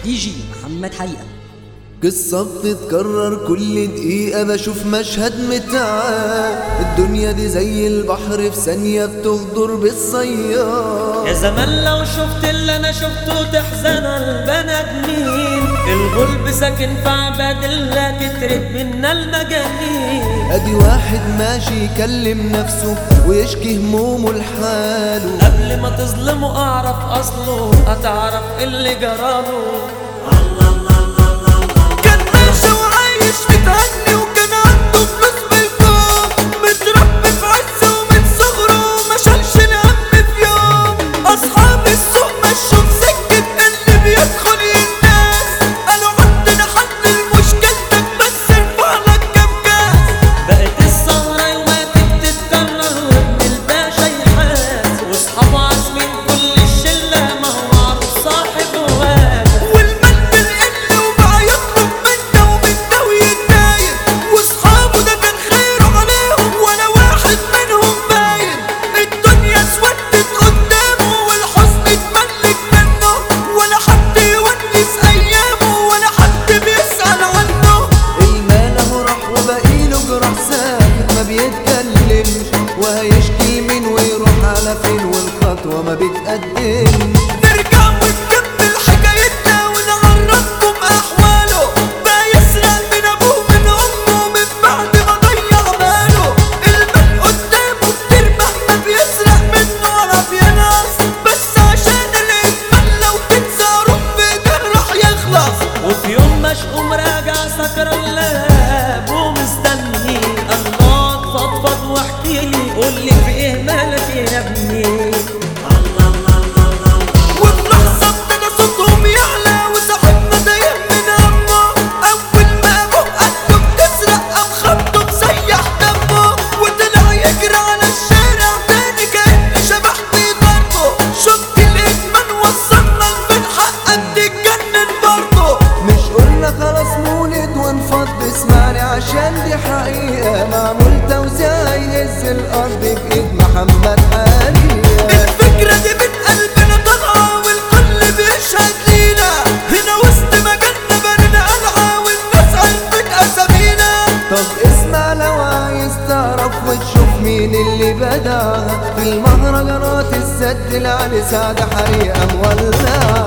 دي جي محمد حقيقة. قصة بتتكرر كل دقيقة، بشوف مشهد متعاد. الدنيا دي زي البحر في ثانية بتغدر بالصياد. يا زمان لو شفت اللي انا شفته تحزن البني ادمين. الغلب ساكن في عباد الله، تترك منا المجانين. ادي واحد ماشي يكلم نفسه ويشكي همومه لحاله. قبل ما تظلمه اعرف اصله، هتعرف اللي جراله. كان ماشي وعايش متهني، وكان عنده فلوس بالكوم. متربي في عز ومن صغره ما شالش الهم في يوم. اصحاب السوق مشوا في سكة اللي بيدخل الناس. قالوا عندنا حل لمشكلتك، بس ارفع لك كام كاس. بقت السهرة يوماتي بتتكرر، وابن الباشا يحاس. واصحابه عازمين كل الشلة، ما هو معروف صاحب واد. والمال بالقل وبقى يطلب منا ومنا ويتداين. واصحابه ده كان خيره عليهم، ولا واحد منهم باين. الدنيا اسودت قدامه والحزن اتملك منه. ولا حد يونس ايامه، ولا حد بيسأل عنه. المال اهو راح وبقيله جراح ساكت ما بيتكلمش. وهيشكي مين ويروح على فين، والخطوة ما بتقدمش. نرجع ونكمل حكايتنا ونعرفكم احواله. بقى يسرق من ابوه من امه من بعد ما ضيع باله. المال قدامه كتير مهما بيسرق منه عرف يا ناس. بس عشان الادمان لو تنسى رب راح يخلص. وفي يوم مشؤوم راجع سكران لهاب ومستني. الله تفضفض واحكيلي، قولي في ايه مالك يا ابني. وفي لحظة ابتدى صوتهم يعلى، وصاحبنا تايه من همه. أول ما أبوه قاله بتسرق قام خبطه مسيح دمه. وطلع يجري على الشارع تاني كأن شبح بيضربه. شفت الإدمان وصلنا لفين، حقك تتجنن برضه. مش قلنا خلاص مولد ونفض؟ اسمعني عشان دي حقيقة. معمول توزيع يهز الأرض بإيد محمد حقيقة. الفكرة دي من قلبنا طالعة، والكل بيشهد لينا. هنا وسط مجالنا بنينا قلعة، والناس عرفت أسامينا. طب اسمع لو عايز تعرف وتشوف مين اللي بدعها. في المهرجانات السد العالي سعد حريقة مولعة.